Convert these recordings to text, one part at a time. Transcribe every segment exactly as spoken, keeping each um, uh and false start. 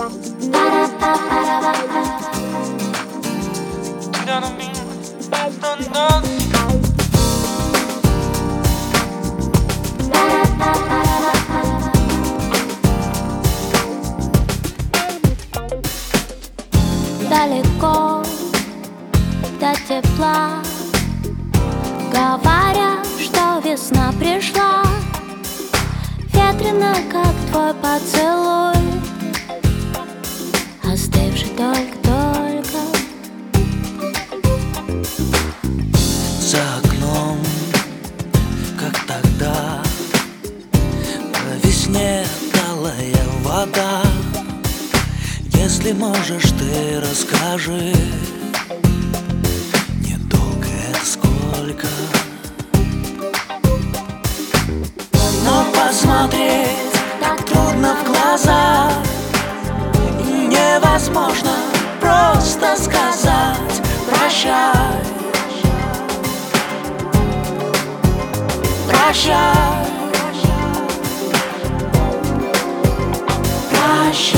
Далеко до тепла, говорят, что весна пришла. Ветрено, как твой поцелуй, остывший только-только. За окном, как тогда, по весне талая вода. Если можешь, ты расскажи, недолго это сколько. Но посмотреть так трудно в глаза, и невозможно просто сказать прощай. Прощай. Прощай.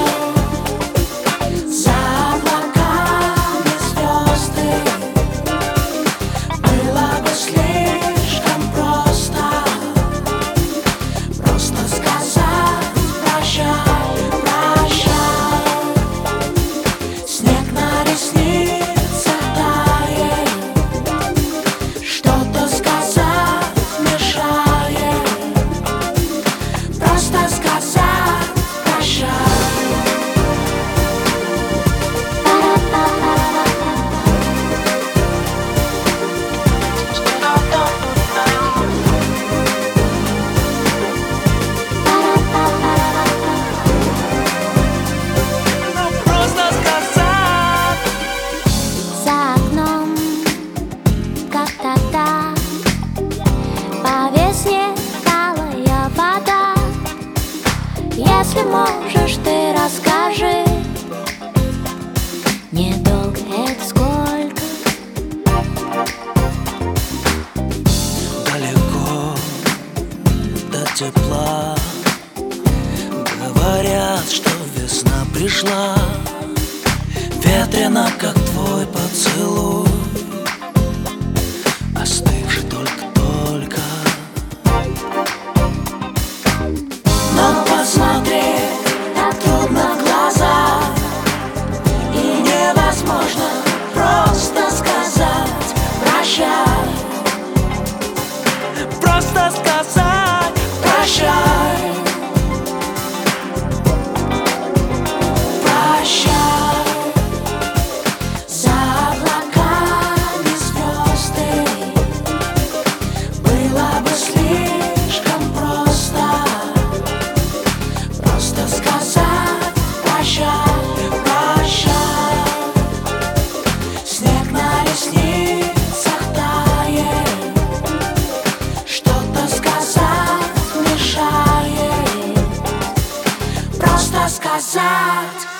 Если можешь, ты расскажи, недолго это сколько. Далеко до тепла, говорят, что весна пришла. Ветрено, как твой поцелуй, остывший только-только. Но посмотреть так трудно в глаза, и невозможно просто сказать прощай. Просто сказать прощай. Прощай. За облаками звезды было бы слишком просто Просто сказать прощай, прощай. Снег на ресницах тает, что-то сказать мешает. Просто сказать